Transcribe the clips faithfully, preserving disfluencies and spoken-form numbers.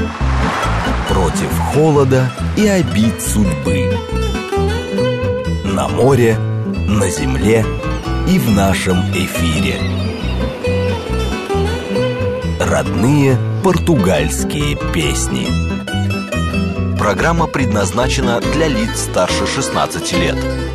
Против холода и обид судьбы. На море, на земле и в нашем эфире. Родные португальские песни. Программа предназначена для лиц старше шестнадцати лет.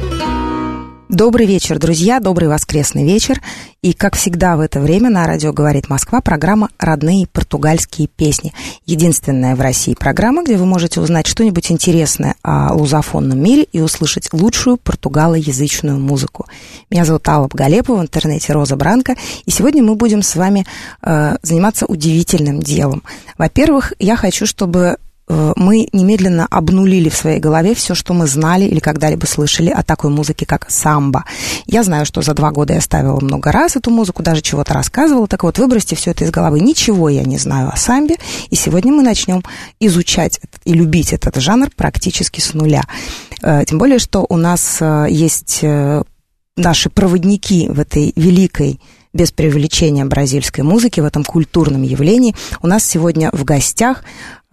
Добрый вечер, друзья, добрый воскресный вечер. И, как всегда в это время на радио «Говорит Москва» программа «Родные португальские песни». Единственная в России программа, где вы можете узнать что-нибудь интересное о лузофонном мире и услышать лучшую португалоязычную музыку. Меня зовут Алла Галепова, в интернете Роза Бранко, и сегодня мы будем с вами э, заниматься удивительным делом. Во-первых, я хочу, чтобы мы немедленно обнулили в своей голове все, что мы знали или когда-либо слышали о такой музыке, как самбо. Я знаю, что за два года я ставила много раз эту музыку, даже чего-то рассказывала. Так вот, выбросьте все это из головы. Ничего я не знаю о самбе, и сегодня мы начнем изучать и любить этот жанр практически с нуля. Тем более, что у нас есть наши проводники в этой великой, без преувеличения, бразильской музыки, в этом культурном явлении. У нас сегодня в гостях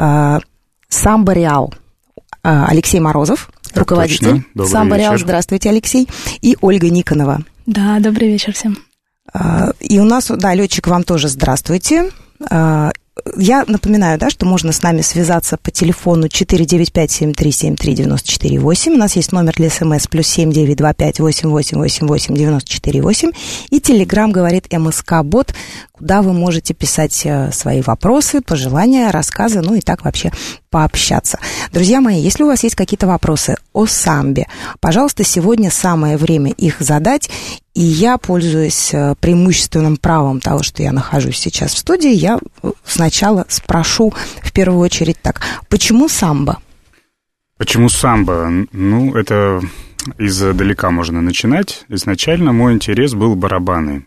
Самбо Реал Алексей Морозов, так руководитель Самбо Реал. Здравствуйте, Алексей. И Ольга Никонова. Да, добрый вечер всем. И у нас, да, летчик, вам тоже здравствуйте. Я напоминаю, да, что можно с нами связаться по телефону четыре девять пять семь три семь три девять четыре восемь. У нас есть номер для СМС плюс семь девять два пять восемь восемь восемь восемь девять четыре восемь. И Телеграм говорит МСК-бот, куда вы можете писать свои вопросы, пожелания, рассказы, ну и так вообще пообщаться. Друзья мои, если у вас есть какие-то вопросы о самбе, пожалуйста, сегодня самое время их задать. И я, пользуясь преимущественным правом того, что я нахожусь сейчас в студии, я сначала спрошу в первую очередь так: почему самбо? Почему самбо? Ну, это издалека можно начинать. Изначально мой интерес был барабаны.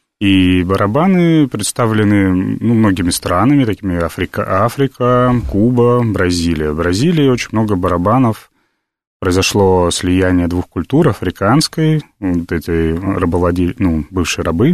И барабаны представлены ну, многими странами, такими Африка, Африка, Куба, Бразилия. В Бразилии очень много барабанов. Произошло слияние двух культур, африканской, вот этой рабовладель... ну, бывшей рабы,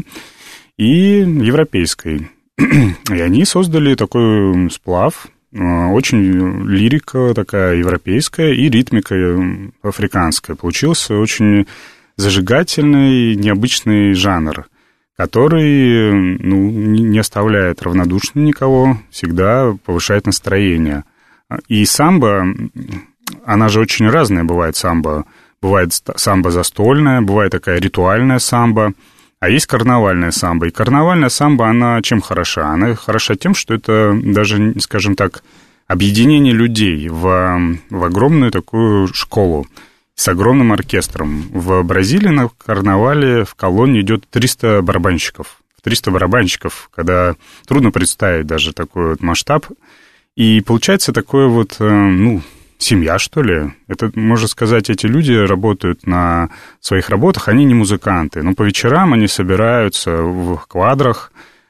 и европейской. И они создали такой сплав, очень лирика такая европейская и ритмика африканская. Получился очень зажигательный, необычный жанр, который ну, не оставляет равнодушным никого, всегда повышает настроение. И самбо... Она же очень разная бывает, самбо. Бывает самбо застольная, бывает такая ритуальная самбо, а есть карнавальная самбо. И карнавальная самбо, она чем хороша? Она хороша тем, что это даже, скажем так, объединение людей в, в огромную такую школу с огромным оркестром. В Бразилии на карнавале в колонне идет триста барабанщиков. триста барабанщиков, когда трудно представить даже такой вот масштаб. И получается такое вот, ну... семья, что ли? Это, можно сказать, эти люди работают на своих работах, они не музыканты, но по вечерам они собираются в квадрах,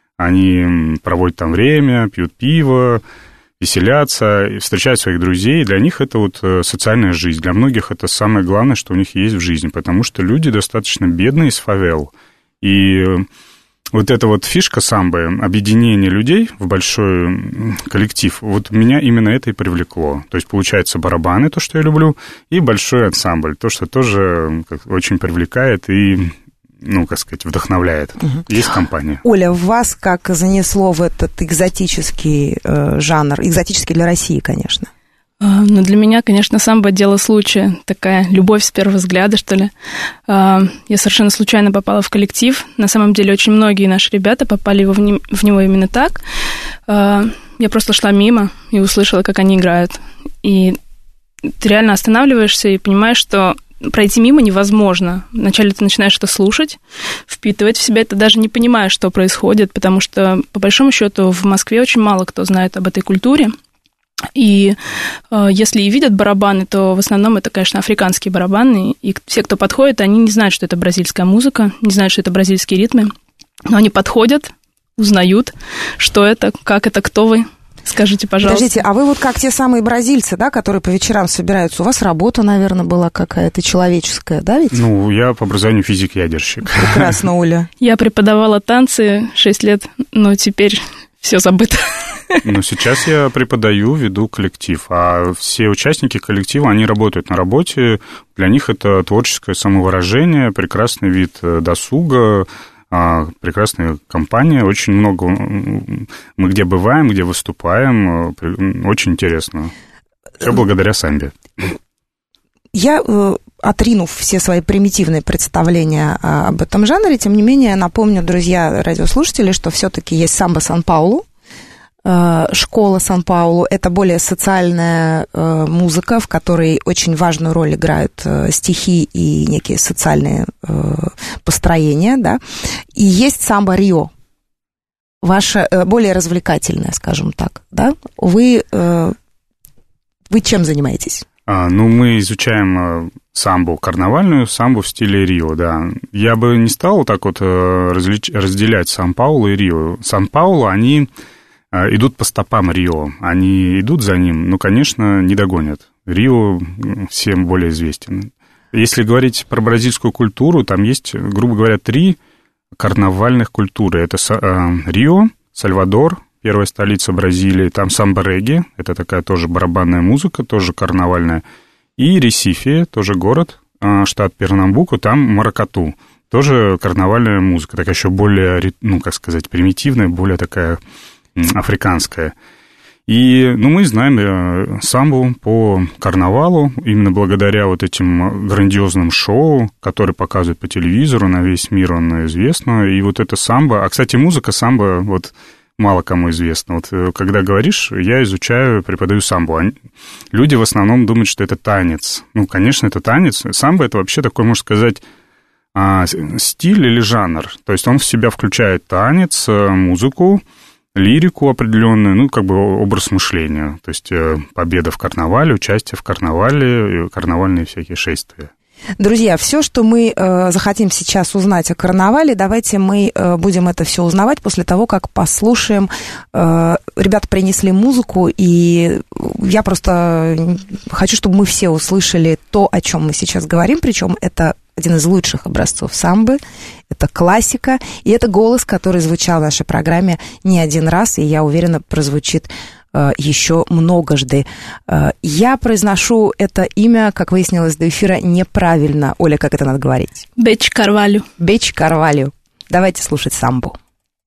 они проводят там время, пьют пиво, веселятся, встречают своих друзей. Для них это вот социальная жизнь. Для многих это самое главное, что у них есть в жизни, потому что люди достаточно бедные из фавел. И вот эта вот фишка самбо, объединение людей в большой коллектив, вот меня именно это и привлекло. То есть, получается, барабаны, то, что я люблю, и большой ансамбль, то, что тоже очень привлекает и, ну, как сказать, вдохновляет. Угу. Есть компания. Оля, вас как занесло в этот экзотический э, жанр, экзотический для России, конечно? Ну, для меня, конечно, самбо — дело случая, такая любовь с первого взгляда, что ли. Я совершенно случайно попала в коллектив. На самом деле, очень многие наши ребята попали в него именно так. Я просто шла мимо и услышала, как они играют. И ты реально останавливаешься и понимаешь, что пройти мимо невозможно. Вначале ты начинаешь это слушать, впитывать в себя это, даже не понимая, что происходит, потому что, по большому счету, в Москве очень мало кто знает об этой культуре. И э, если и видят барабаны, то в основном это, конечно, африканские барабаны. И все, кто подходит, они не знают, что это бразильская музыка, не знают, что это бразильские ритмы. Но они подходят, узнают, что это, как это, кто вы. Скажите, пожалуйста. Подождите, а вы вот как те самые бразильцы, да, которые по вечерам собираются, у вас работа, наверное, была какая-то человеческая, да, ведь? Ну, я по образованию физик-ядерщик. Прекрасно, Оля. Я преподавала танцы шесть лет, но теперь все забыто. Ну, сейчас я преподаю, веду коллектив, а все участники коллектива, они работают на работе, для них это творческое самовыражение, прекрасный вид досуга, прекрасная компания, очень много мы где бываем, где выступаем, очень интересно. Все благодаря самбе. Я, отринув все свои примитивные представления об этом жанре, тем не менее, напомню, друзья радиослушатели, что все-таки есть самбо Сан-Паулу, школа Сан-Паулу. Это более социальная музыка, в которой очень важную роль играют стихи и некие социальные построения, да. И есть самбо Рио, ваша более развлекательная, скажем так, да. Вы, вы чем занимаетесь? А, ну, мы изучаем самбо карнавальную, самбо в стиле Рио, да. Я бы не стал так вот различ... разделять Сан-Паулу и Рио. Сан-Паулу, они идут по стопам Рио, они идут за ним, но, конечно, не догонят. Рио всем более известен. Если говорить про бразильскую культуру, там есть, грубо говоря, три карнавальных культуры. Это Рио, Сальвадор, первая столица Бразилии, там самбо-регги, это такая тоже барабанная музыка, тоже карнавальная, и Ресифе, тоже город, штат Пернамбуку, там маракату, тоже карнавальная музыка, такая еще более, ну, как сказать, примитивная, более такая африканская. И, ну, мы знаем самбу по карнавалу, именно благодаря вот этим грандиозным шоу, которые показывают по телевизору, на весь мир он известно, и вот это самбо, а, кстати, музыка самбо, вот, мало кому известно. Вот когда говоришь, я изучаю, преподаю самбо. Люди в основном думают, что это танец. Ну, конечно, это танец. Самбо — это вообще такой, можно сказать, стиль или жанр. То есть он в себя включает танец, музыку, лирику определенную, ну, как бы образ мышления. То есть победа в карнавале, участие в карнавале, карнавальные всякие шествия. Друзья, все, что мы э, захотим сейчас узнать о карнавале, давайте мы э, будем это все узнавать после того, как послушаем. Э, ребята принесли музыку, и я просто хочу, чтобы мы все услышали то, о чем мы сейчас говорим, причем это один из лучших образцов самбы, это классика, и это голос, который звучал в нашей программе не один раз, и я уверена, прозвучит еще многожды. Я произношу это имя, как выяснилось до эфира, неправильно. Оля, как это надо говорить? Бечи Карвалью. Бечи Карвалью. Давайте слушать самбу.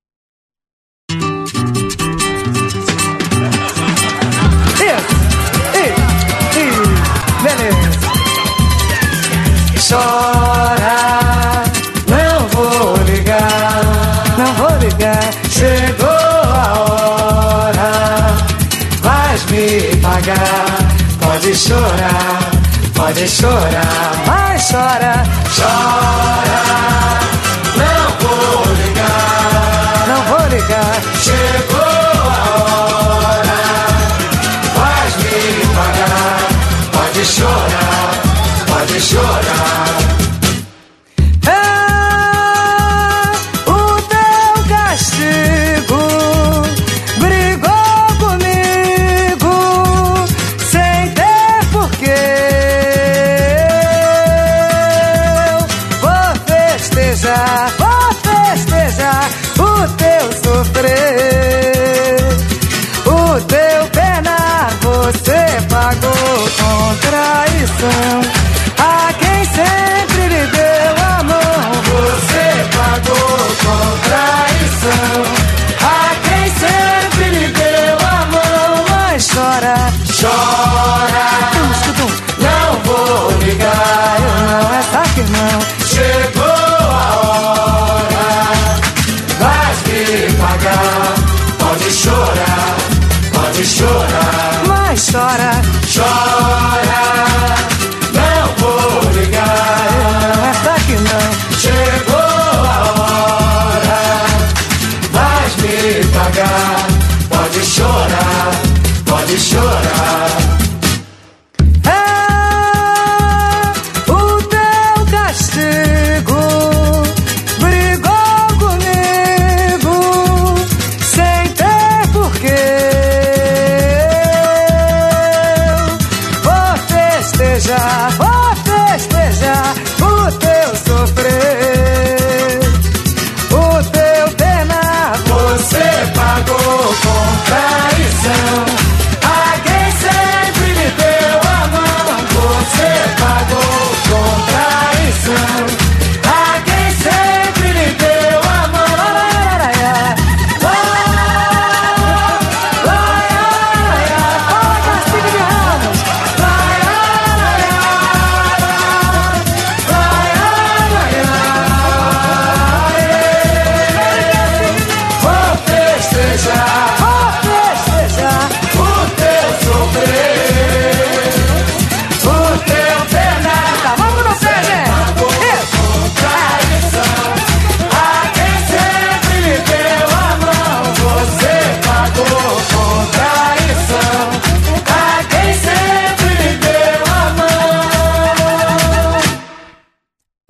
Chora, não vou ligar, não vou ligar. Chegou a hora, vais me pagar. Pode chorar, pode chorar, mas chora, chora. Não vou ligar, não vou ligar. Chegou a hora, vais me pagar. Pode chorar, pode chorar. O teu penar você pagou com traição. A quem sempre lhe deu a mão, você pagou com traição. A quem sempre lhe deu a mão, mas chora, chora. Não vou ligar, eu não, essa que não. Chegou a hora, vais me pagar. Pode chorar, pode chorar, mas chora, chora. Não vou ligar,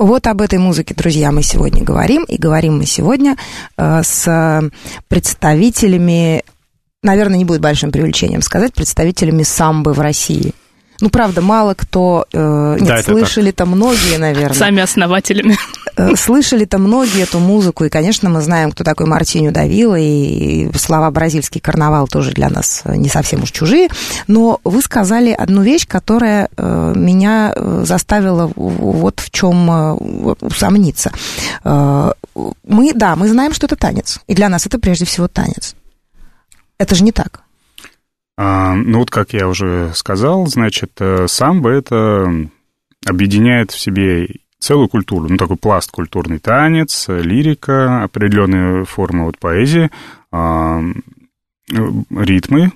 Вот об этой музыке, друзья, мы сегодня говорим. И говорим мы сегодня э, с представителями, наверное, не будет большим преувеличением сказать, представителями самбо в России. Ну, правда, мало кто... Э, нет, да, слышали-то многие, наверное. Сами основателями. Э, слышали-то многие эту музыку, и, конечно, мы знаем, кто такой Мартиньо да Вилла, и слова «бразильский карнавал» тоже для нас не совсем уж чужие. Но вы сказали одну вещь, которая э, меня заставила вот в чем э, усомниться. Э, мы, да, мы знаем, что это танец, и для нас это прежде всего танец. Это же не так. А, ну, вот как я уже сказал, значит, самбо это объединяет в себе целую культуру, ну, такой пласт культурный: танец, лирика, определенные формы вот поэзии, а, ритмы,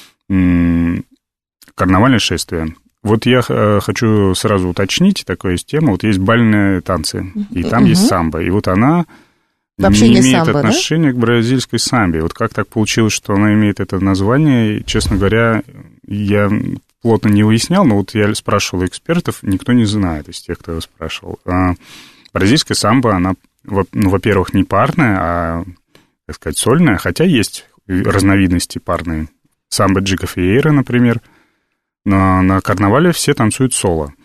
карнавальное шествие. Вот я хочу сразу уточнить, такая есть тема, вот есть бальные танцы, и там угу. есть самбо, и вот она... Вообще не не имеет самбо, отношения, да, к бразильской самбе. Вот как так получилось, что она имеет это название, и, честно говоря, я плотно не выяснял, но вот я спрашивал экспертов, никто не знает из тех, кто его спрашивал. А бразильская самбо, она, ну, во-первых, не парная, а, так сказать, сольная, хотя есть разновидности парные. Самбо Джиго Фиейра, например. Но на карнавале все танцуют соло.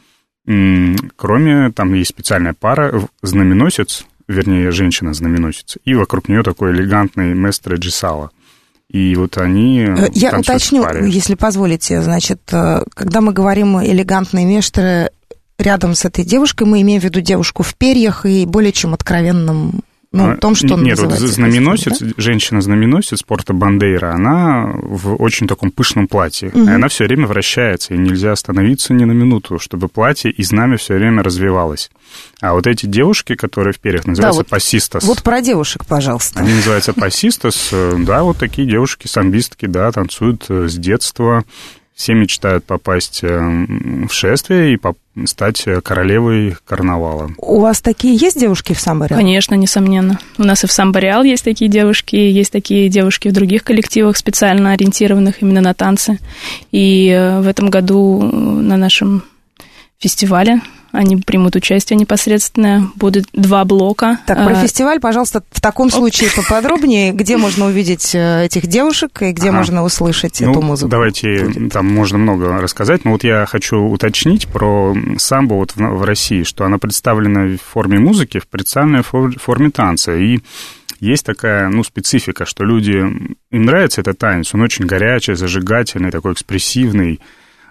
Кроме, там есть специальная пара, знаменосец, вернее, женщина-знаменосец, и вокруг нее такой элегантный местре джисала. И вот они Я танцуют уточню, в паре. Если позволите, значит, когда мы говорим элегантный местре, рядом с этой девушкой мы имеем в виду девушку в перьях и более чем откровенном... Ну, в том, что он Нет, вот называется знаменосец, костюм, да? Женщина-знаменосец Порто Бандейра, она в очень таком пышном платье, угу. и она все время вращается, и нельзя остановиться ни на минуту, чтобы платье и знамя все время развивалось. А вот эти девушки, которые в перьях, называются да, вот, пасистас. Вот про девушек, пожалуйста. Они называются пасистас, да, вот такие девушки, самбистки, да, танцуют с детства. Все мечтают попасть в шествие и стать королевой карнавала. У вас такие есть девушки в самбо Реал? Конечно, несомненно. У нас и в самбо Реал есть такие девушки, есть такие девушки в других коллективах, специально ориентированных именно на танцы. И в этом году на нашем фестивале они примут участие непосредственно. Будут два блока. Так, про а... фестиваль, пожалуйста, в таком случае поподробнее. Где можно увидеть этих девушек и где ага. можно услышать ну, эту музыку? Давайте, там можно много рассказать, но вот я хочу уточнить про самбо вот в, в России, что она представлена в форме музыки, в представленной форме танца. И есть такая, ну, специфика, что люди, им нравится этот танец, он очень горячий, зажигательный, такой экспрессивный.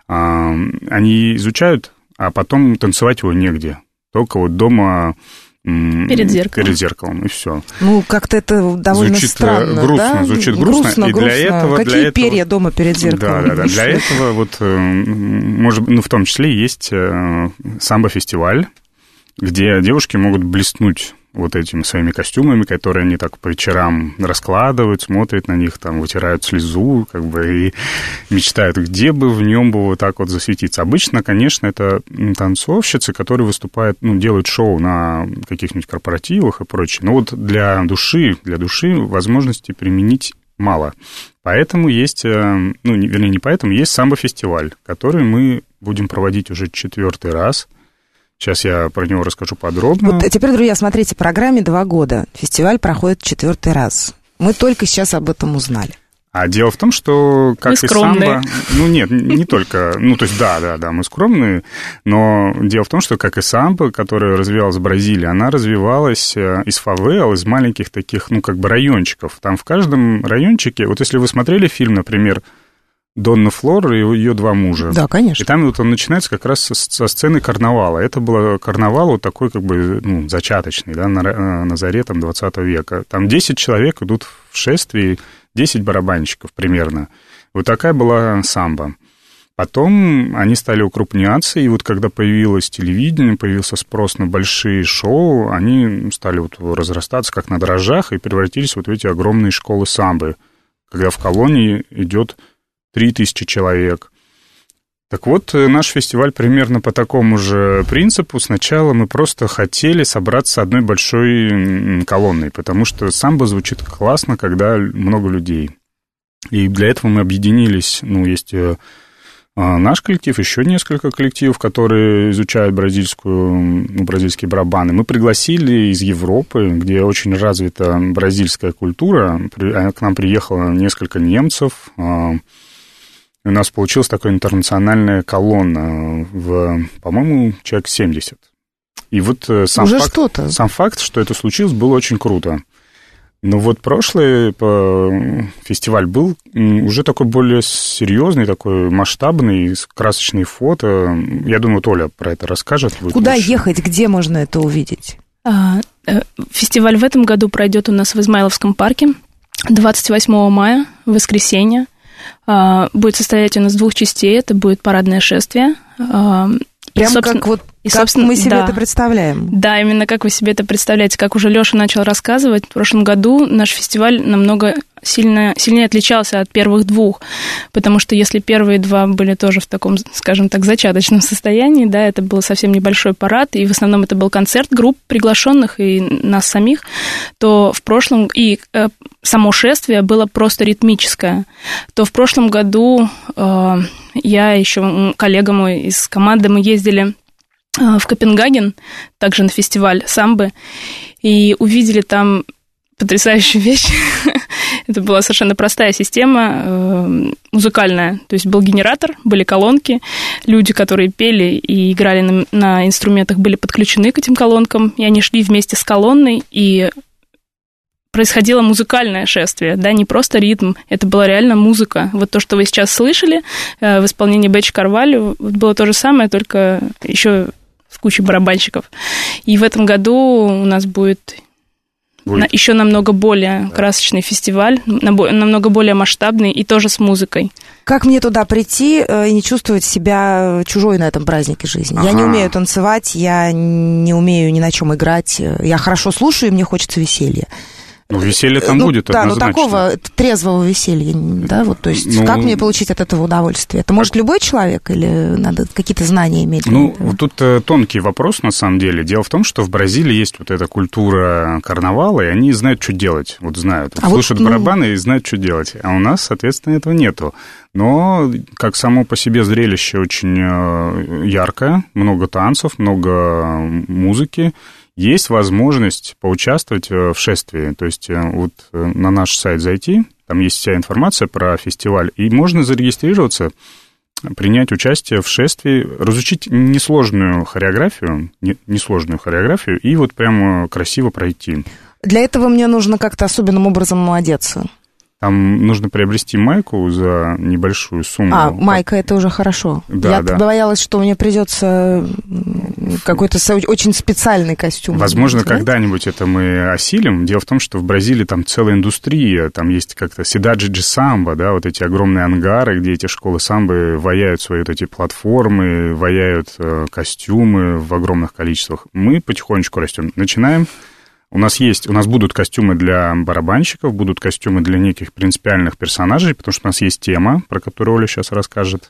Они изучают, а потом танцевать его негде. Только вот дома перед зеркалом. Перед зеркалом, и все. Ну, как-то это довольно звучит странно, грустно, да? Звучит грустно, грустно и грустно. для этого... Какие для перья этого, дома перед зеркалом? Да, да, да. Для этого вот, может, ну, в том числе есть самбо-фестиваль, где девушки могут блеснуть вот этими своими костюмами, которые они так по вечерам раскладывают, смотрят на них, там, вытирают слезу, как бы, и мечтают, где бы в нем бы вот так вот засветиться. Обычно, конечно, это танцовщицы, которые выступают, ну, делают шоу на каких-нибудь корпоративах и прочее. Но вот для души, для души возможностей применить мало. Поэтому есть, ну, вернее, не поэтому, есть самбо-фестиваль, который мы будем проводить уже четвертый раз. Сейчас я про него расскажу подробно. Вот теперь, друзья, смотрите, программе два года. Фестиваль проходит четвертый раз. Мы только сейчас об этом узнали. А дело в том, что как мы и самбо... Ну, нет, не только... Ну, то есть, да, да, да, мы скромные, но дело в том, что как и самбо, которая развивалась в Бразилии, она развивалась из фавел, из маленьких таких, ну, как бы райончиков. Там в каждом райончике... Вот если вы смотрели фильм, например, Донна Флор и ее два мужа. Да, конечно. И там вот он начинается как раз со, со сцены карнавала. Это был карнавал вот такой как бы, ну, зачаточный, да, на, на заре там двадцатого века. Там десять человек идут в шествии, десять барабанщиков примерно. Вот такая была самбо. Потом они стали укрупняться, и вот когда появилось телевидение, появился спрос на большие шоу, они стали вот разрастаться как на дрожжах и превратились вот в эти огромные школы самбы, когда в колонии идет три тысячи человек. Так вот, наш фестиваль примерно по такому же принципу. Сначала мы просто хотели собраться одной большой колонной, потому что самбо звучит классно, когда много людей. И для этого мы объединились, ну, есть Наш коллектив, еще несколько коллективов, которые изучают бразильскую, ну, бразильские барабаны. Мы пригласили из Европы, где очень развита бразильская культура. К нам приехало несколько немцев. У нас получилась такая интернациональная колонна в, по-моему, человек семьдесят. И вот сам Уже факт, что-то. сам факт, что это случилось, было очень круто. Но вот прошлый фестиваль был уже такой более серьезный, такой масштабный, красочные фото. Я думаю, Толя про это расскажет. Куда лучше. ехать, где можно это увидеть? Фестиваль в этом году пройдет у нас в Измайловском парке двадцать восьмого мая, воскресенье. Будет состоять он из двух частей. Это будет парадное шествие. Прям и, как вот и, как мы себе да. это представляем. Да, именно как вы себе это представляете. Как уже Лёша начал рассказывать, в прошлом году наш фестиваль намного сильно, сильнее отличался от первых двух, потому что если первые два были тоже в таком, скажем так, зачаточном состоянии, да, это был совсем небольшой парад, и в основном это был концерт групп приглашенных и нас самих, то в прошлом, и э, само шествие было просто ритмическое, то в прошлом году э, я еще, коллега мой из команды, мы ездили в Копенгаген, также на фестиваль самбы, и увидели там потрясающую вещь. Это была совершенно простая система, музыкальная. То есть был генератор, были колонки, люди, которые пели и играли на, на инструментах, были подключены к этим колонкам, и они шли вместе с колонной, и происходило музыкальное шествие, да, не просто ритм, это была реально музыка. Вот то, что вы сейчас слышали в исполнении Бэтч Карвалью, было то же самое, только еще с кучей барабанщиков. И в этом году у нас будет, будет. На, еще намного более да. красочный фестиваль, намного более масштабный и тоже с музыкой. Как мне туда прийти и не чувствовать себя чужой на этом празднике жизни? Ага. Я не умею танцевать, я не умею ни на чем играть, я хорошо слушаю, и мне хочется веселья. Ну, веселье там ну, будет, да, однозначно. Да, ну такого трезвого веселья, да, вот, то есть ну, как мне получить от этого удовольствие? Это может любой человек или надо какие-то знания иметь? Ну, вот тут тонкий вопрос, на самом деле. Дело в том, что в Бразилии есть вот эта культура карнавала, и они знают, что делать, вот знают. А слушают вот, барабаны ну... и знают, что делать. А у нас, соответственно, этого нету. Но как само по себе зрелище очень яркое, много танцев, много музыки. Есть возможность поучаствовать в шествии, то есть вот на наш сайт зайти, там есть вся информация про фестиваль, и можно зарегистрироваться, принять участие в шествии, разучить несложную хореографию, несложную хореографию, и вот прямо красиво пройти. Для этого мне нужно как-то особенным образом одеться. Там нужно приобрести майку за небольшую сумму. А, майка, это уже хорошо. Да, Я да. боялась, что мне придется какой-то очень специальный костюм. Возможно, знаете? Когда-нибудь это мы осилим. Дело в том, что в Бразилии там целая индустрия, там есть как-то Cidade de Samba, да, вот эти огромные ангары, где эти школы самбы ваяют свои вот эти платформы, ваяют э, костюмы в огромных количествах. Мы потихонечку растем. Начинаем. У нас есть, у нас будут костюмы для барабанщиков, будут костюмы для неких принципиальных персонажей, потому что у нас есть тема, про которую Оля сейчас расскажет.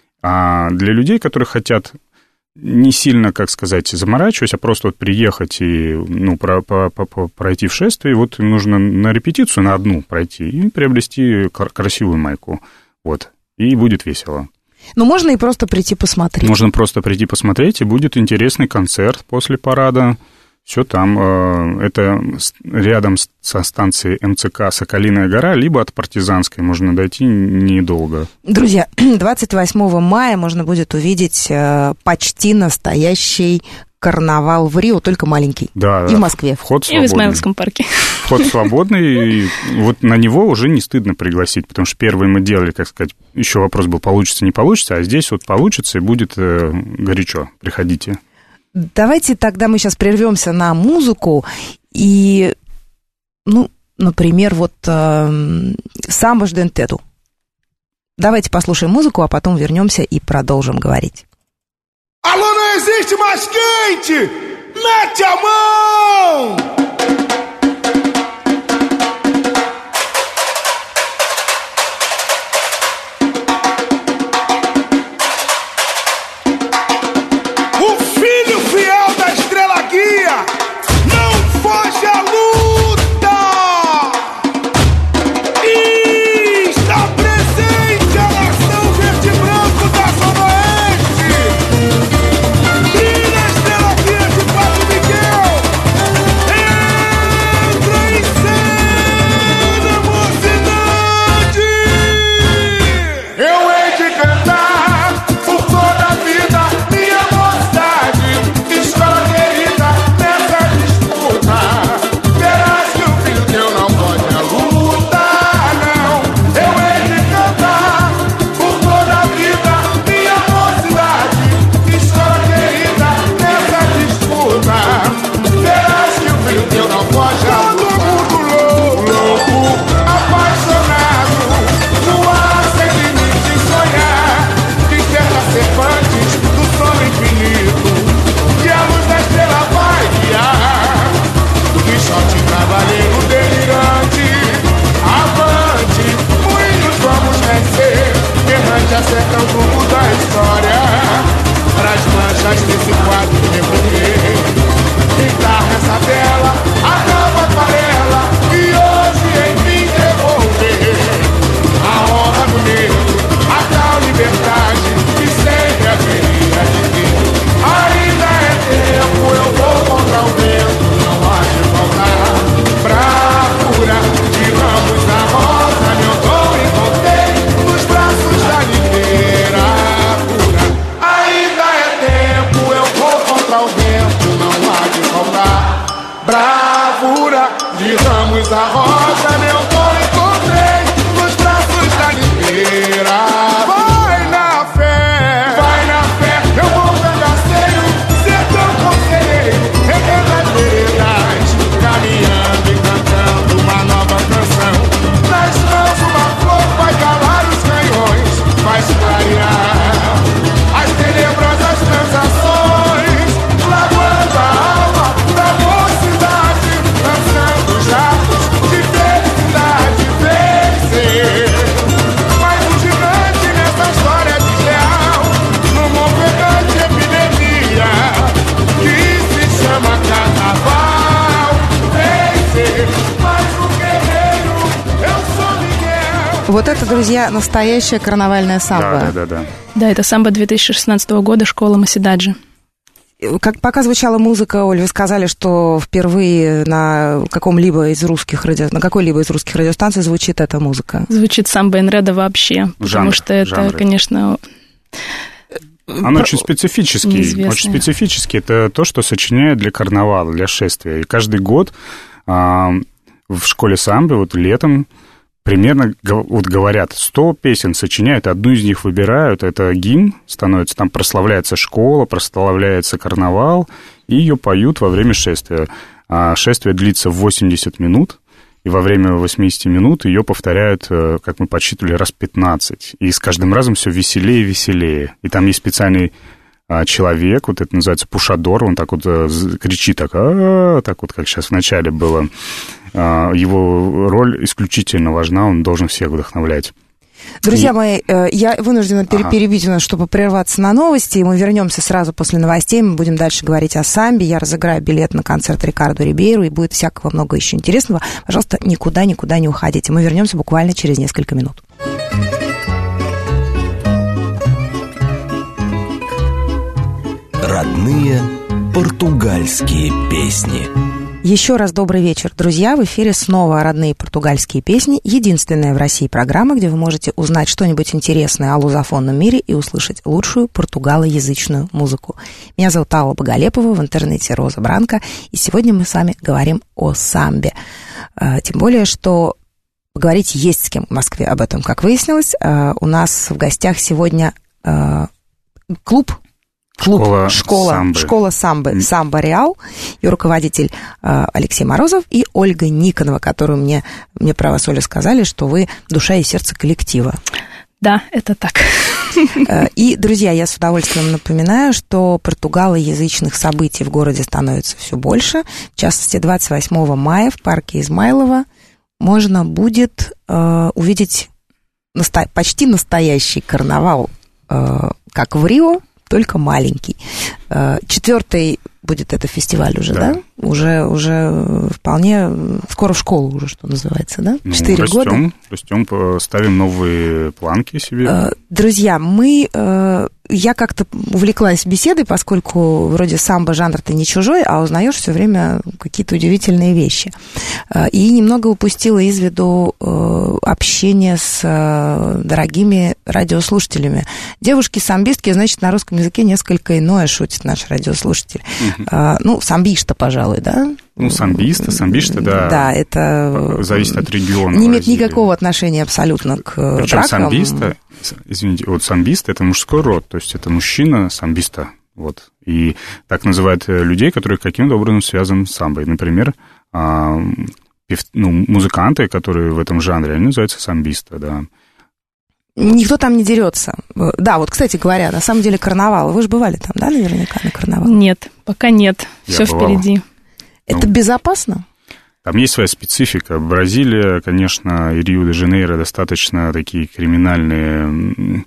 А для людей, которые хотят не сильно, как сказать, заморачиваясь, а просто вот приехать и ну, про, про, про, пройти в шествие, вот им нужно на репетицию, на одну пройти и приобрести красивую майку. Вот, и будет весело. Ну, можно и просто прийти посмотреть. Можно просто прийти посмотреть, и будет интересный концерт после парада. Все там, это рядом со станцией эм цэ ка «Соколиная гора», либо от Партизанской можно дойти недолго. Друзья, двадцать восьмого мая можно будет увидеть почти настоящий карнавал в Рио, только маленький. Да, и в Москве. Вход свободный. И в Измайловском парке. Вход свободный, и вот на него уже не стыдно пригласить, потому что первый мы делали, как сказать, еще вопрос был, получится, не получится, а здесь вот получится, и будет горячо. Приходите. Давайте тогда мы сейчас прервемся на музыку и, ну, например, вот э, «Samba de Enredo». Давайте послушаем музыку, а потом вернемся и продолжим говорить. Alô, não existe mais quente! Mete a mão! Está presente a nação verde e branco da já cerca o rumo da história. Pras manchas desse quadro que revoltei. Guitarra essa tela, a nova aquarela, e hoje em mim devolver a honra do negro, a tal liberdade que sempre haveria de ter. Ainda é tempo, eu vou contra o vento, não há de faltar bravura de ramos da rosa, meu dom encontrei nos braços da literatura. Ainda é tempo, eu vou contra o vento, não há de faltar bravura de ramos da rosa, meu dom encontrei nos braços da literatura. Vai na fé, vai na fé, eu vou cangaceiro, sertão conselheiro, regueiro das veredas, caminhando e cantando uma nova canção. Nas mãos uma flor vai calar os canhões, vai clarear as tenebrosas transações, lavando a alma da mocidade, lançando os atos de felicidade, vencer. Mas um gigante nessa história desleal, numa ofegante epidemia que se chama carnaval, vencer. Mais um guerreiro, eu sou Miguel. Вот это, друзья, настоящая карнавальная самба. Да, да, да, да. Да, это самбо две тысячи шестнадцатого года, школа Масидаджи. Как пока звучала музыка, Оль, вы сказали, что впервые на каком-либо из русских радио, на какой-либо из русских радиостанций звучит эта музыка. Звучит самбо Энреда вообще, потому Жанр, что это, жанры. конечно... Он очень специфический. Неизвестный. Очень специфический. Это то, что сочиняют для карнавала, для шествия. И каждый год а, в школе самбо, вот летом, примерно вот говорят, сто песен сочиняют, одну из них выбирают, это гимн становится, там прославляется школа, прославляется карнавал, и ее поют во время шествия. А шествие длится восемьдесят минут, и во время восемьдесят минут ее повторяют, как мы подсчитывали, раз пятнадцать. И с каждым разом все веселее и веселее. И там есть специальный человек, вот это называется пушадор, он так вот кричит, так, а-а-а, так вот, как сейчас в начале было. Его роль исключительно важна, он должен всех вдохновлять. Друзья И... мои, я вынуждена Ага. перебить у нас, чтобы прерваться на новости, и мы вернемся сразу после новостей, мы будем дальше говорить о самбе, я разыграю билет на концерт Рикардо Рибейру, и будет всякого много еще интересного. Пожалуйста, никуда-никуда не уходите, мы вернемся буквально через несколько минут. Родные португальские песни. Еще раз добрый вечер, друзья. В эфире снова «Родные португальские песни», единственная в России программа, где вы можете узнать что-нибудь интересное о лузофонном мире и услышать лучшую португалоязычную музыку. Меня зовут Алла Боголепова, в интернете Роза Бранко, и сегодня мы с вами говорим о самбе. Тем более, что поговорить есть с кем в Москве об этом, как выяснилось. У нас в гостях сегодня клуб Клуб, Школа, школа самбы. Школа самбы, самбо Реал, ее руководитель э, Алексей Морозов и Ольга Никонова, которую мне, мне про вас, Оля, сказали, что вы душа и сердце коллектива. Да, это так. И, друзья, я с удовольствием напоминаю, что португалоязычных событий в городе становится все больше. В частности, двадцать восьмого мая в парке Измайлова можно будет э, увидеть насто- почти настоящий карнавал, э, как в Рио, только маленький. Четвертый будет это фестиваль уже, да? да? Уже, уже вполне скоро в школу уже, что называется, да? Четыре ну, растем, года. Растем, ставим новые планки себе. Друзья, мы... Я как-то увлеклась беседой, поскольку вроде самбо жанр-то не чужой, а узнаешь все время какие-то удивительные вещи. И немного упустила из виду общение с дорогими радиослушателями. Девушки-самбистки, значит, на русском языке несколько иное, шутит наш радиослушатель. Угу. Ну, самбиста, пожалуй, да? Ну, самбиста, самбишта, да. Да, это... Зависит от региона. Не имеет никакого отношения абсолютно к Причем бракам. самбиста, извините, вот самбиста — это мужской род, то есть это мужчина самбиста, вот. И так называют людей, которые каким-то образом связаны с самбой. Например, ну, музыканты, которые в этом жанре, они называются самбиста, да. Никто там не дерется. Да, вот, кстати говоря, на самом деле карнавал. Вы же бывали там, да, наверняка на карнавал? Нет, пока нет. Я Все бывал. впереди. Это Ну, безопасно? Там есть своя специфика. Бразилия, конечно, и Рио-де-Жанейро достаточно такие криминальные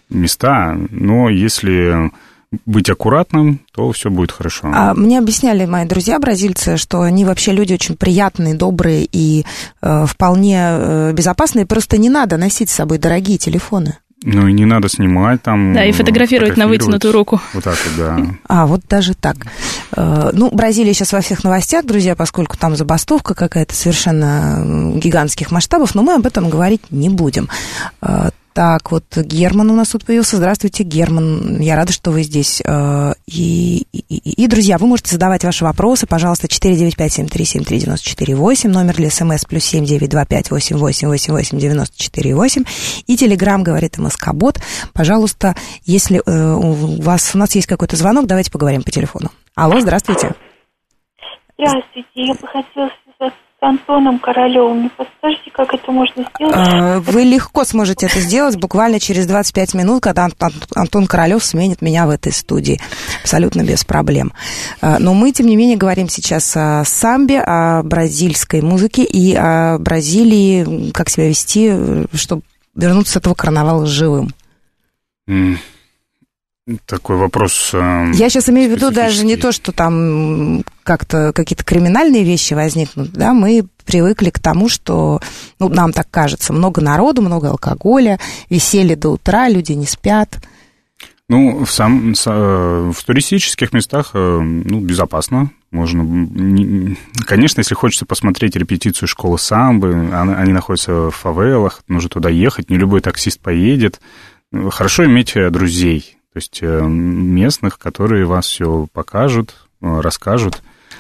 места, но если быть аккуратным, то все будет хорошо. А мне объясняли мои друзья бразильцы, что они вообще люди очень приятные, добрые и э, вполне э, безопасные, просто не надо носить с собой дорогие телефоны. Ну и не надо снимать там. Да, и фотографировать, фотографировать на вытянутую руку. Вот так вот, да. А, вот даже так. Ну, Бразилия сейчас во всех новостях, друзья, поскольку там забастовка какая-то совершенно гигантских масштабов, но мы об этом говорить не будем. Так, вот Герман у нас тут появился. Здравствуйте, Герман. Я рада, что вы здесь. И, и, и, друзья, вы можете задавать ваши вопросы. Пожалуйста, четыре девять пять семь три семь три девять четыре восемь. Номер для СМС плюс семь девять два пять восемь восемь восемь восемь девяносто четыре восемь. И Телеграм говорит МСК-бот. Пожалуйста, если э, у вас у нас есть какой-то звонок, давайте поговорим по телефону. Алло, здравствуйте. Здравствуйте. Я бы хотела связаться с Антоном Королевым. Не подскажете, как это можно сделать? Вы легко сможете это сделать буквально через двадцать пять минут, когда Антон Королев сменит меня в этой студии. Абсолютно без проблем. Но мы, тем не менее, говорим сейчас о самбе, о бразильской музыке и о Бразилии, как себя вести, чтобы вернуться с этого карнавала живым. Mm. Такой вопрос. Э, Я сейчас имею в виду даже не то, что там как-то какие-то криминальные вещи возникнут, да, мы привыкли к тому, что, ну, нам так кажется, много народу, много алкоголя, веселье до утра, люди не спят. Ну, в, сам, в туристических местах, ну, безопасно. Можно, конечно, если хочется посмотреть репетицию школы самбы, они находятся в фавелах, нужно туда ехать, не любой таксист поедет. Хорошо иметь друзей. То есть местных, которые вас все покажут, расскажут.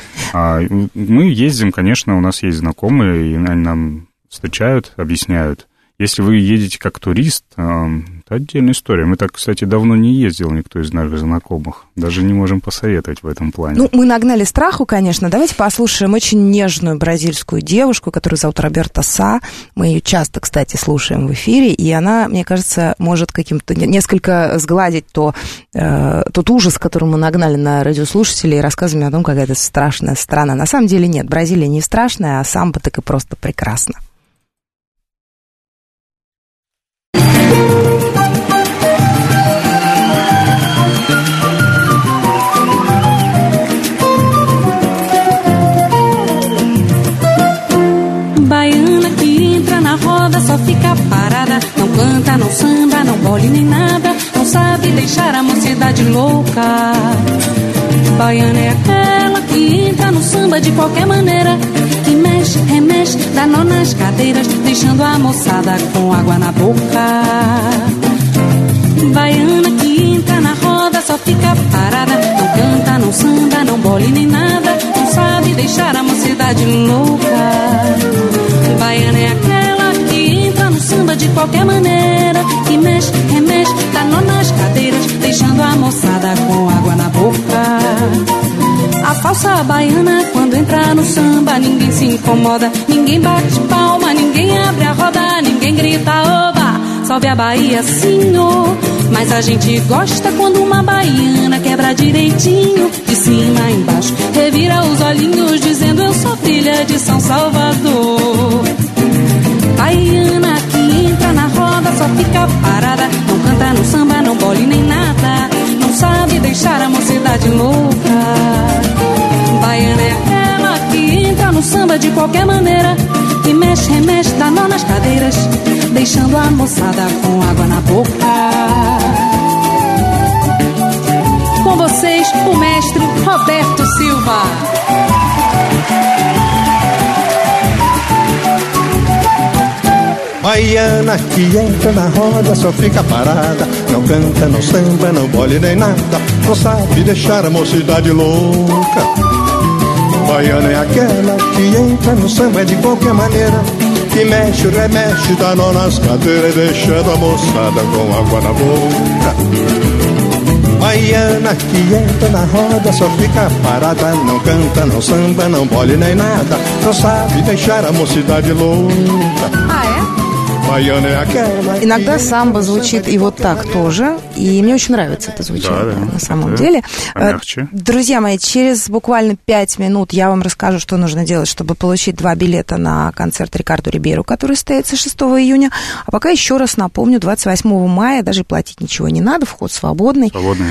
Мы ездим, конечно, у нас есть знакомые, и они нам встречают, объясняют. Если вы едете как турист, это отдельная история. Мы так, кстати, давно не ездил, никто из наших знакомых. Даже не можем посоветовать в этом плане. Ну, мы нагнали страху, конечно. Давайте послушаем очень нежную бразильскую девушку, которую зовут Роберта Са. Мы ее часто, кстати, слушаем в эфире, и она, мне кажется, может каким-то несколько сгладить то, э, тот ужас, который мы нагнали на радиослушателей, рассказываем о том, какая это страшная страна. На самом деле нет, Бразилия не страшная, а самбо так и просто прекрасно. Baiana que entra na roda, só fica parada. Não canta, não samba, não bole nem nada. Não sabe deixar a mocidade louca. Baiana é aquela que entra no samba de qualquer maneira, que mexe, remexe, dá nó nas cadeiras, deixando a moçada com água na boca. Baiana que entra na roda, só fica parada. Não canta, não samba, não bole nem nada. Não sabe deixar a mocidade louca. Baiana é aquela que entra no samba de qualquer maneira, que mexe, remexe, dá nó nas cadeiras, deixando a moçada com água na boca. A falsa baiana, quando entra no samba, ninguém se incomoda, ninguém bate palma, ninguém abre a roda, ninguém grita oba, sobe a Bahia sim, oh. Mas a gente gosta quando uma baiana quebra direitinho, de cima a embaixo, revira os olhinhos dizendo eu sou filha de São Salvador. Baiana que entra na roda, só fica parada, não canta, não samba, não bole nem nada, não sabe deixar a mocidade louca. Baiana é aquela que entra no samba de qualquer maneira, que mexe, remexe, dá nó nas cadeiras, deixando a moçada com água na boca. Com vocês, o mestre Roberto Silva. Baiana que entra na roda, só fica parada, não canta, não samba, não bole nem nada, não sabe deixar a mocidade louca. Baiana é aquela que entra no samba de qualquer maneira, que mexe, remexe, dá nó nas cadeiras, deixando a moçada com água na boca. Baiana que entra na roda, só fica parada, não canta, não samba, não bole nem nada, não sabe deixar a mocidade louca. Ah, é? Baiana é aquela. Иногда самбо звучит и вот так тоже, и мне очень нравится это звучание, да, да, на самом это деле. помягче. Друзья мои, через буквально пять минут я вам расскажу, что нужно делать, чтобы получить два билета на концерт Рикардо Рибейро, который состоится шестого июня. А пока еще раз напомню, двадцать восьмого мая даже платить ничего не надо, вход свободный. Свободный.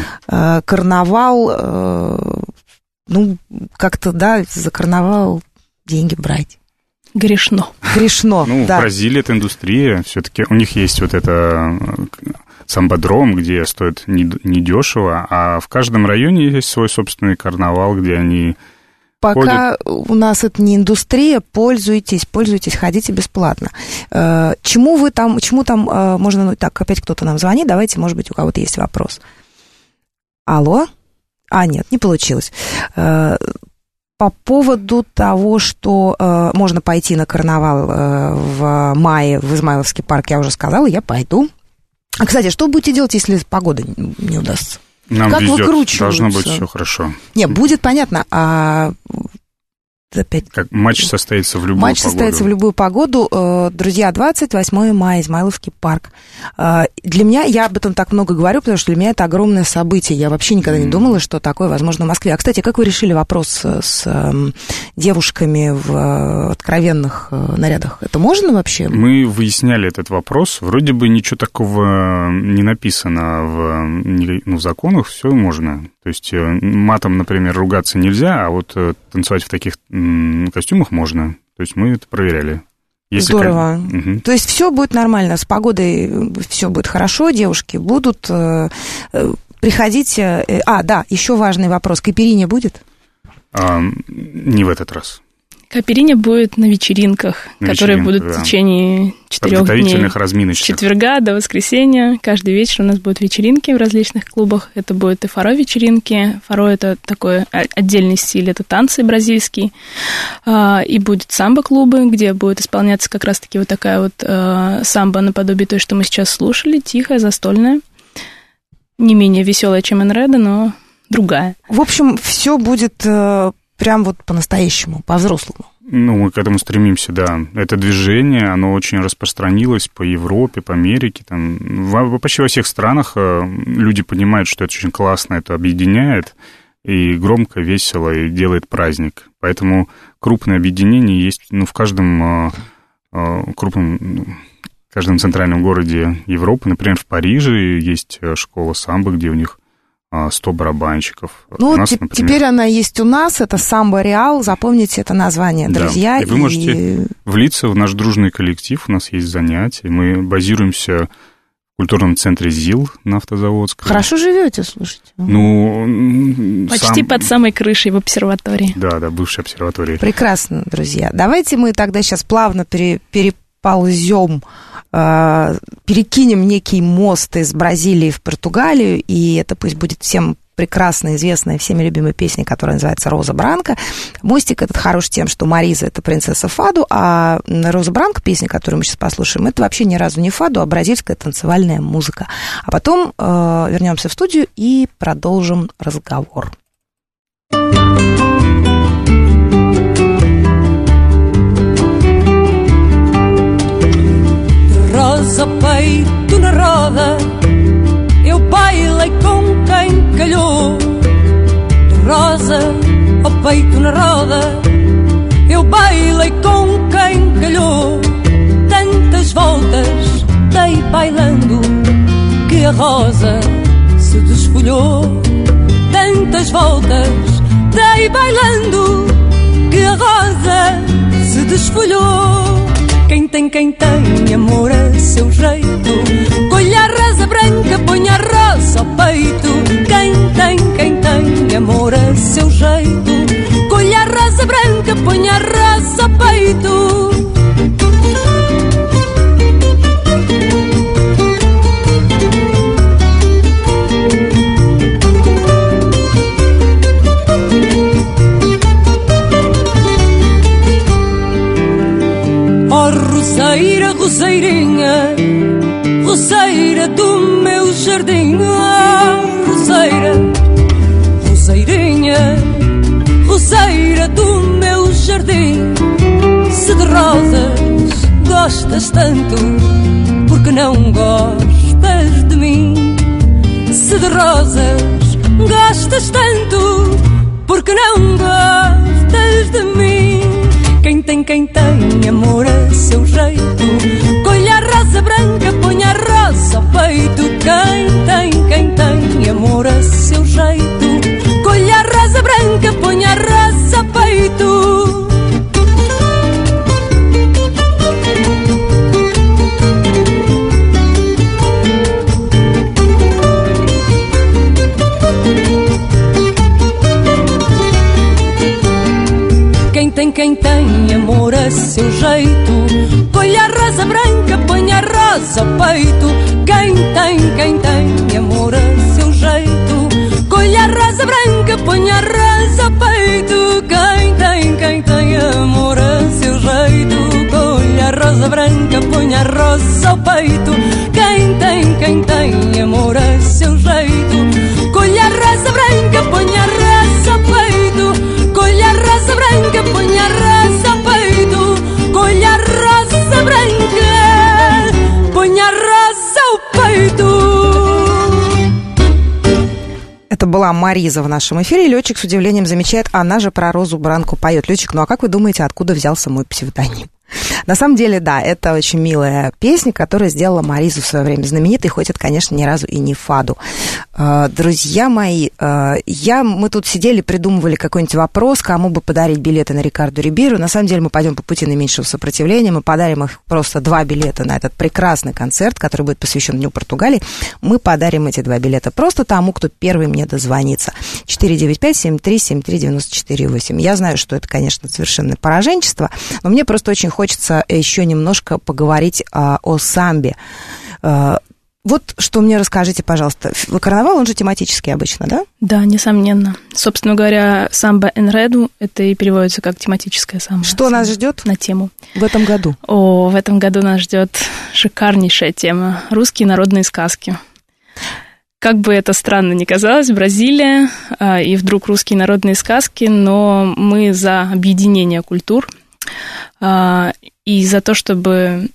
Карнавал, ну, как-то, да, за карнавал деньги брать. Грешно. Грешно, Ну, да. в Бразилии это индустрия, все-таки у них есть вот это самбодром, где стоит недешево, а в каждом районе есть свой собственный карнавал, где они Пока ходят. У нас это не индустрия, пользуйтесь, пользуйтесь, ходите бесплатно. Чему вы там, чему там можно, ну, так, опять кто-то нам звонит, давайте, может быть, у кого-то есть вопрос. Алло? А, нет, не получилось. По поводу того, что э, можно пойти на карнавал э, в мае в Измайловский парк, я уже сказала, я пойду. А, кстати, что будете делать, если погода не удастся? Нам как везет, выкручиваются? Должно быть все хорошо. Не, будет понятно, а... Опять. Как матч состоится в любую Матч погоду. состоится в любую погоду. Друзья, двадцать восьмого мая, Измайловский парк. Для меня, я об этом так много говорю, потому что для меня это огромное событие. Я вообще никогда не думала, что такое возможно в Москве. А, кстати, как вы решили вопрос с девушками в откровенных нарядах? Это можно вообще? Мы выясняли этот вопрос. Вроде бы ничего такого не написано в, ну, в законах, все можно. То есть матом, например, ругаться нельзя, а вот танцевать в таких костюмах можно. То есть мы это проверяли. Если Здорово. Как... Угу. То есть все будет нормально, с погодой все будет хорошо, девушки будут э, приходить. Э, а, да, еще важный вопрос. Кайпиринья будет? А, не в этот раз. Кайпиринья будет на вечеринках, на которые вечеринках, будут да. в течение четырех дней. Разминочных. С четверга до воскресенья. Каждый вечер у нас будут вечеринки в различных клубах. Это будут и фаро-вечеринки. Фаро – это такой отдельный стиль, это танцы бразильские. И будет самбо-клубы, где будет исполняться как раз-таки вот такая вот самбо наподобие той, что мы сейчас слушали, тихая, застольная. Не менее веселая, чем Энредо, но другая. В общем, все будет... Прям вот по-настоящему, по-взрослому. Ну, мы к этому стремимся, да. Это движение, оно очень распространилось по Европе, по Америке. Там, в, почти во всех странах люди понимают, что это очень классно, это объединяет, и громко, весело, и делает праздник. Поэтому крупные объединения есть, ну, в каждом крупном, в каждом центральном городе Европы. Например, в Париже есть школа самбо, где у них сто барабанщиков. Ну, у нас, т- например... теперь она есть у нас, это Самбо Реал, запомните это название, друзья. Да. И вы и... можете влиться в наш дружный коллектив, у нас есть занятия, мы базируемся в культурном центре ЗИЛ на Автозаводской. Хорошо живете, слушайте. Ну, почти сам... под самой крышей в обсерватории. Да, да, бывшей обсерватории. Прекрасно, друзья. Давайте мы тогда сейчас плавно пере... переползем, э, перекинем некий мост из Бразилии в Португалию, и это пусть будет всем прекрасно известная, всеми любимая песня, которая называется «Роза Бранка». Мостик этот хорош тем, что Мариза – это принцесса фаду, а «Роза Бранка», песня, которую мы сейчас послушаем, это вообще ни разу не фаду, а бразильская танцевальная музыка. А потом э, вернемся в студию и продолжим разговор. Rosa, peito na roda, eu bailei com quem calhou. De rosa, ao peito na roda, eu bailei com quem calhou. Tantas voltas dei bailando que a rosa se desfolhou. Tantas voltas dei bailando que a rosa se desfolhou. Quem tem, quem tem amor a seu jeito, colhe a rosa branca, põe a rosa ao peito. Quem tem, quem tem amor a seu jeito, colhe a rosa branca, põe a rosa ao peito. Roseira, roseirinha, roseira do meu jardim. Oh, roseira, roseirinha, roseira do meu jardim. Se de rosas gostas tanto, porque não gostas de mim? Se de rosas gostas tanto, porque não gostas de mim? Quem tem, quem tem amor a seu jeito, colha a rosa branca, põe a rosa ao peito. Quem tem, quem tem amor a seu jeito, colha a rosa branca, põe a rosa ao peito. Quem tem, quem tem amor a seu jeito, colha a rosa branca, põe a rosa ao peito. Quem tem, quem tem amor a seu jeito, colha a rosa branca, põe a rosa ao peito. Quem tem, quem tem amor a seu jeito, colha a rosa branca, põe a rosa ao peito. Quem tem, quem tem amor a seu jeito, colha a rosa branca, põe a rosa ao peito. Colha a rosa branca, põe a rosa ao peito. Colha a rosa branca, põe a rosa ao peito. Это была Мариза в нашем эфире. Летчик с удивлением замечает, она же про Розу Бранку поет. Летчик, ну а как вы думаете, откуда взялся мой псевдоним? На самом деле, да, это очень милая песня, которая сделала Маризу в свое время знаменитой, хоть это, конечно, ни разу и не фаду. Друзья мои, я, мы тут сидели, придумывали какой-нибудь вопрос, кому бы подарить билеты на Рикардо Рибейру. На самом деле мы пойдем по пути наименьшего сопротивления, мы подарим их просто два билета на этот прекрасный концерт, который будет посвящен Дню Португалии. Мы подарим эти два билета просто тому, кто первый мне дозвонится. четыре девять пять семь три семь три девять четыре восемь. Я знаю, что это, конечно, совершенное пораженчество, но мне просто очень хочется еще немножко поговорить а, о самбе. А, вот что мне расскажите, пожалуйста. Карнавал, он же тематический обычно, да? Да, несомненно. Собственно говоря, самбо энреду, это и переводится как тематическая самбо. Что нас ждет на тему в этом году? О, в этом году нас ждет шикарнейшая тема – русские народные сказки. Как бы это странно ни казалось, Бразилия а, и вдруг русские народные сказки, но мы за объединение культур а, и за то, чтобы,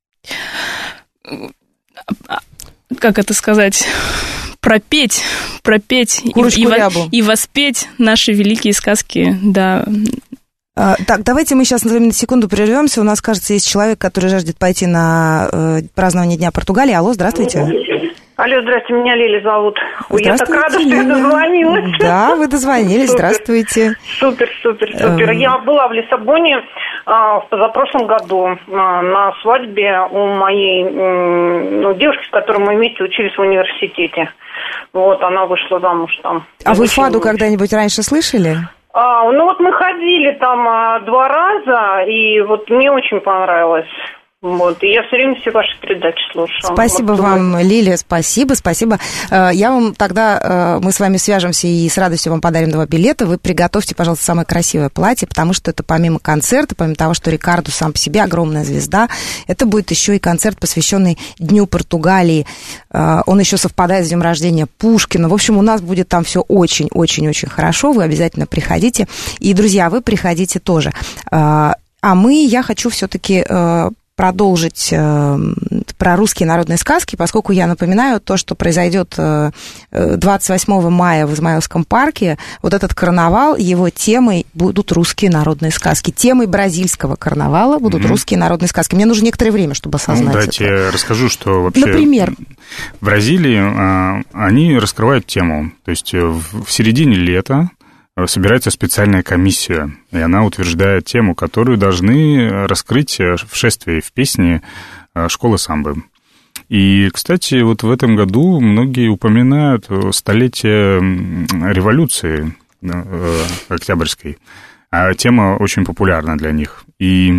как это сказать, пропеть, пропеть и, и, и воспеть наши великие сказки, да. А, так, давайте мы сейчас на секунду прервемся. У нас, кажется, есть человек, который жаждет пойти на э, празднование Дня Португалии. Алло, здравствуйте. Алло, здравствуйте, меня Лиля зовут. Ой, я так рада, что я дозвонилась. Да, вы дозвонились, супер. Здравствуйте. Супер, супер, супер. Эм... Я была в Лиссабоне а, в позапрошлом году а, на свадьбе у моей ну, девушки, с которой мы вместе учились в университете. Вот, она вышла замуж там. А вы фаду когда-нибудь раньше слышали? А, ну вот мы ходили там а, два раза, и вот мне очень понравилось. Вот, и я все время все ваши передачи слушала. Спасибо вот, вам, думаю. Лилия, спасибо, спасибо. Я вам тогда, мы с вами свяжемся и с радостью вам подарим два билета. Вы приготовьте, пожалуйста, самое красивое платье, потому что это помимо концерта, помимо того, что Рикардо сам по себе огромная звезда, это будет еще и концерт, посвященный Дню Португалии. Он еще совпадает с днем рождения Пушкина. В общем, у нас будет там все очень-очень-очень хорошо. Вы обязательно приходите. И, друзья, вы приходите тоже. А мы, я хочу все-таки продолжить э, про русские народные сказки, поскольку я напоминаю то, что произойдет э, двадцать восьмого мая в Измаилском парке. Вот этот карнавал, его темой будут русские народные сказки. Темой бразильского карнавала будут mm-hmm. русские народные сказки. Мне нужно некоторое время, чтобы осознать ну, это. Дайте я расскажу, что вообще Например? в Бразилии а, они раскрывают тему. То есть в, в середине лета собирается специальная комиссия, и она утверждает тему, которую должны раскрыть в шествии, в песне «Школа самбы». И, кстати, вот в этом году многие упоминают столетие революции Октябрьской, а тема очень популярна для них. И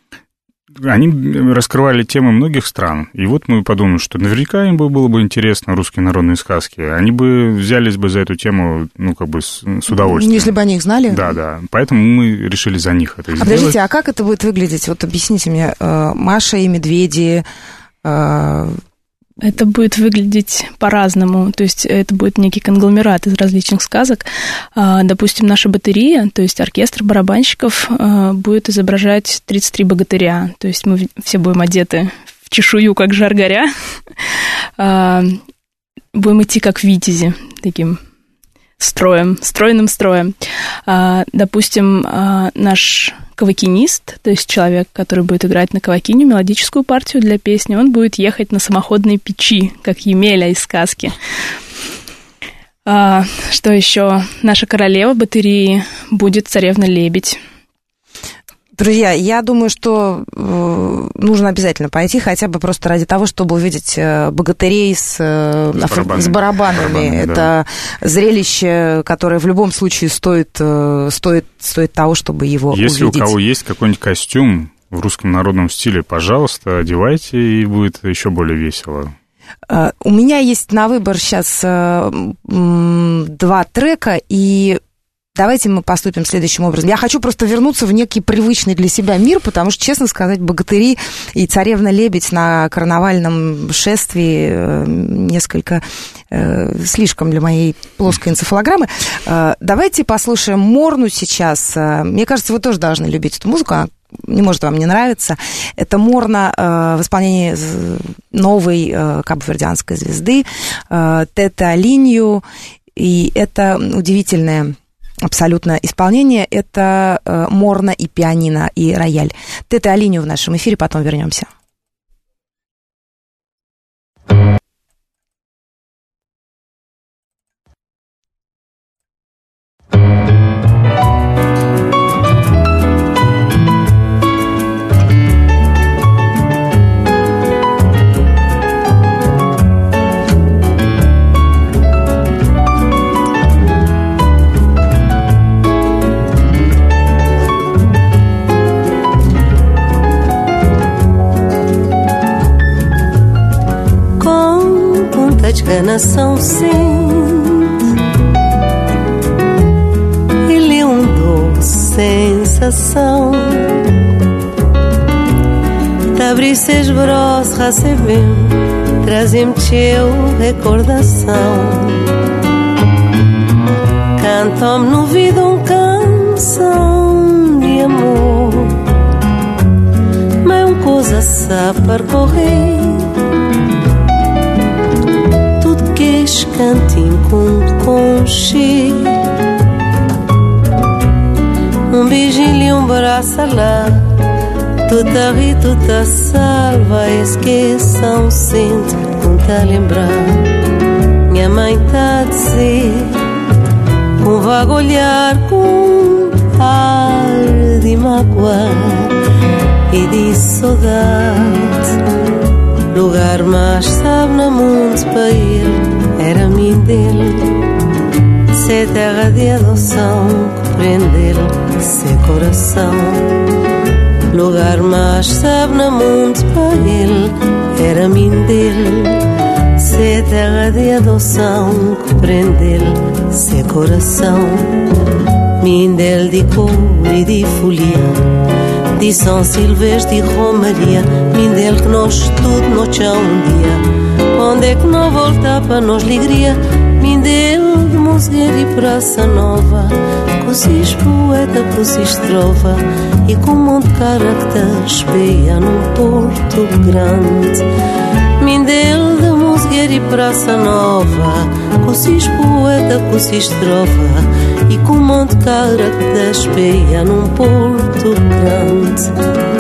они раскрывали темы многих стран, и вот мы подумали, что наверняка им было бы интересно русские народные сказки. Они бы взялись бы за эту тему, ну, как бы с, с удовольствием. Если бы они их знали? Да, да. Поэтому мы решили за них это а сделать. Подождите, а как это будет выглядеть? Вот объясните мне, Маша и медведи, Это будет выглядеть по-разному, то есть это будет некий конгломерат из различных сказок. Допустим, наша батарея, то есть оркестр барабанщиков, будет изображать тридцать три богатыря, то есть мы все будем одеты в чешую, как жар горя, будем идти как витязи, таким строем, стройным строем. Допустим, наш кавакинист, то есть человек, который будет играть на кавакине мелодическую партию для песни, он будет ехать на самоходной печи, как Емеля из сказки. А, что еще? Наша королева батареи будет царевна-лебедь. Друзья, я думаю, что э, нужно обязательно пойти, хотя бы просто ради того, чтобы увидеть э, богатырей с, э, с барабанами. С барабанами. барабанами Это да. зрелище, которое в любом случае стоит, э, стоит, стоит того, чтобы его Если увидеть. Если у кого есть какой-нибудь костюм в русском народном стиле, пожалуйста, одевайте, и будет еще более весело. Uh, у меня есть на выбор сейчас uh, м- два трека, и давайте мы поступим следующим образом. Я хочу просто вернуться в некий привычный для себя мир, потому что, честно сказать, богатыри и царевна-лебедь на карнавальном шествии uh, несколько uh, слишком для моей плоской энцефалограммы. Uh, давайте послушаем Морну сейчас. Uh, мне кажется, вы тоже должны любить эту музыку, она не может вам не нравиться. Это Морна э, в исполнении новой э, кабо-вердианской звезды э, Тете Алинью. И это удивительное абсолютно исполнение. Это э, Морна и пианино, и рояль. Тете Алинью в нашем эфире, потом вернемся. Nação sente ele um doce sensação de abrir seus braços recebeu trazem-me teu recordação cantam-me no ouvido um canção de amor mas uma coisa sabe percorrer cantinho com conche um beijinho e um braço lá tu tá ri, tu tá salva esqueçam sente com tá lembrar minha mãe tá a dizer com vago olhar com ar de mágoa e de saudade lugar mais sabe no mundo para ir era mim dele se terra de adoção compreender se coração lugar mais sabe no mundo para ele era mim dele se terra de adoção compreender se coração mim dele de cor e de folia de São Silvestre e Romaria mim dele que nós tudo no chão um dia onde é que não volta para nós alegria mim dele de Mosgueira e Praça Nova cosis poeta, cosis trova e com um monte de caracteres peia num porto grande mim dele de Mosgueira e Praça Nova cosis poeta, cosis trova e com um monte de caracteres peia num porto grande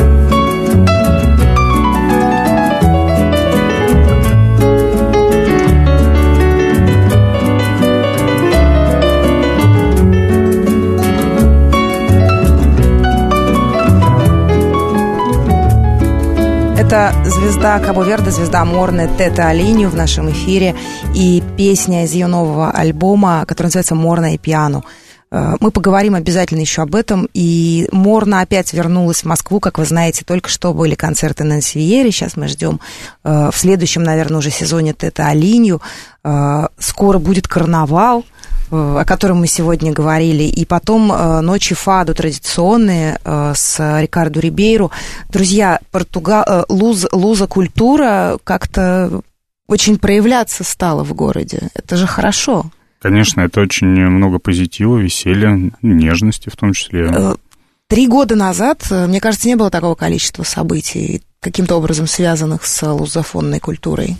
Это звезда Кабо-Верде, звезда Морны Тете Алинью в нашем эфире и песня из ее нового альбома, который называется «Морна и пиано». Мы поговорим обязательно еще об этом. И Морна опять вернулась в Москву. Как вы знаете, только что были концерты Нэнси Виери. Сейчас мы ждем в следующем, наверное, уже сезоне Тете Алинью. Скоро будет карнавал, о котором мы сегодня говорили, и потом ночи фаду традиционные с Рикардо Рибейро. Друзья, Португал, луз, луза культура как-то очень проявляться стало в городе. Это же хорошо. Конечно, это очень много позитива, веселья, нежности в том числе. Три года назад, мне кажется, не было такого количества событий, каким-то образом связанных с лузофонной культурой.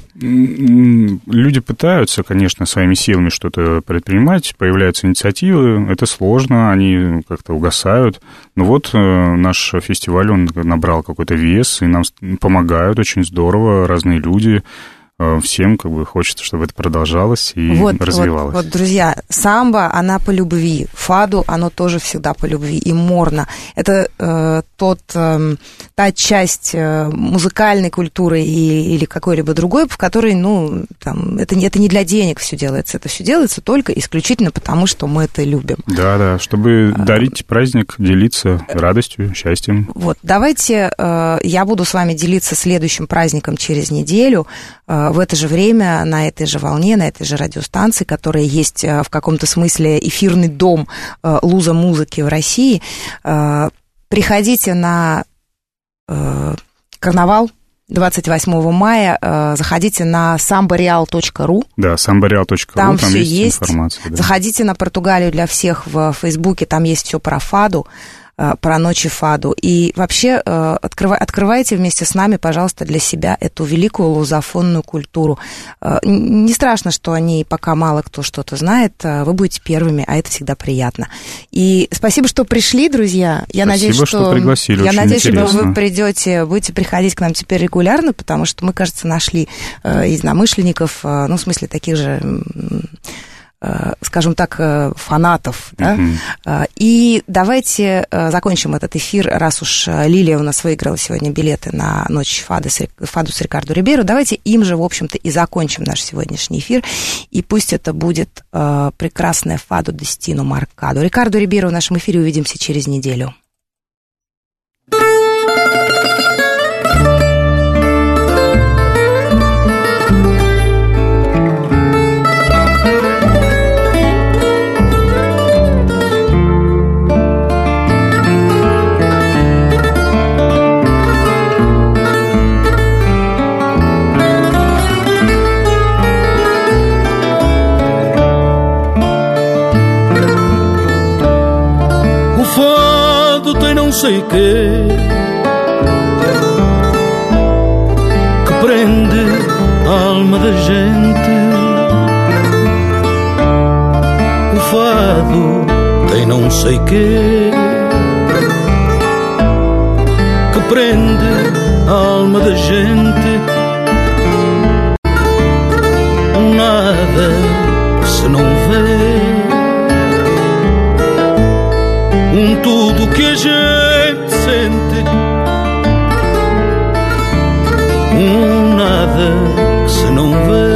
Люди пытаются, конечно, своими силами что-то предпринимать, появляются инициативы, это сложно, они как-то угасают. Но вот наш фестиваль, он набрал какой-то вес, и нам помогают очень здорово разные люди. Всем как бы хочется, чтобы это продолжалось и вот, развивалось. Вот, вот, друзья, самбо, она по любви, фаду, оно тоже всегда по любви, и морна. Это э, тот, э, та часть э, музыкальной культуры и, или какой-либо другой, в которой, ну, там, это, это не для денег все делается, это все делается только исключительно потому, что мы это любим. Да-да, чтобы а, дарить праздник, делиться радостью, счастьем. Вот, давайте э, я буду с вами делиться следующим праздником через неделю, в это же время, на этой же волне, на этой же радиостанции, которая есть в каком-то смысле эфирный дом луза-музыки в России. Приходите на карнавал двадцать восьмого мая, заходите на самбореал точка ру. Да, самбореал точка ру, там, там все есть, есть информация. Да. Заходите на Португалию для всех в Фейсбуке, там есть все про фаду, про ночи фаду. И вообще открывай, открывайте вместе с нами, пожалуйста, для себя эту великую лузофонную культуру. Не страшно, что о ней пока мало кто что-то знает. Вы будете первыми, а это всегда приятно. И спасибо, что пришли, друзья. Я спасибо, надеюсь, что, что пригласили. Я очень надеюсь, интересно. что вы придете, будете приходить к нам теперь регулярно, потому что мы, кажется, нашли единомышленников, ну, в смысле, таких же, скажем так, фанатов, да? Uh-huh. И давайте закончим этот эфир, раз уж Лилия у нас выиграла сегодня билеты на ночь фады, фаду с Рикардо Рибейро, давайте им же, в общем-то, и закончим наш сегодняшний эфир, и пусть это будет прекрасная фаду Дестино Маркадо. Рикардо Рибейро в нашем эфире, увидимся через неделю. Não sei quê que prende a alma da gente. O fado tem não sei quê que prende a alma da gente. Um nada que se não vê, um tudo que a gente sente, um nada que se não vê.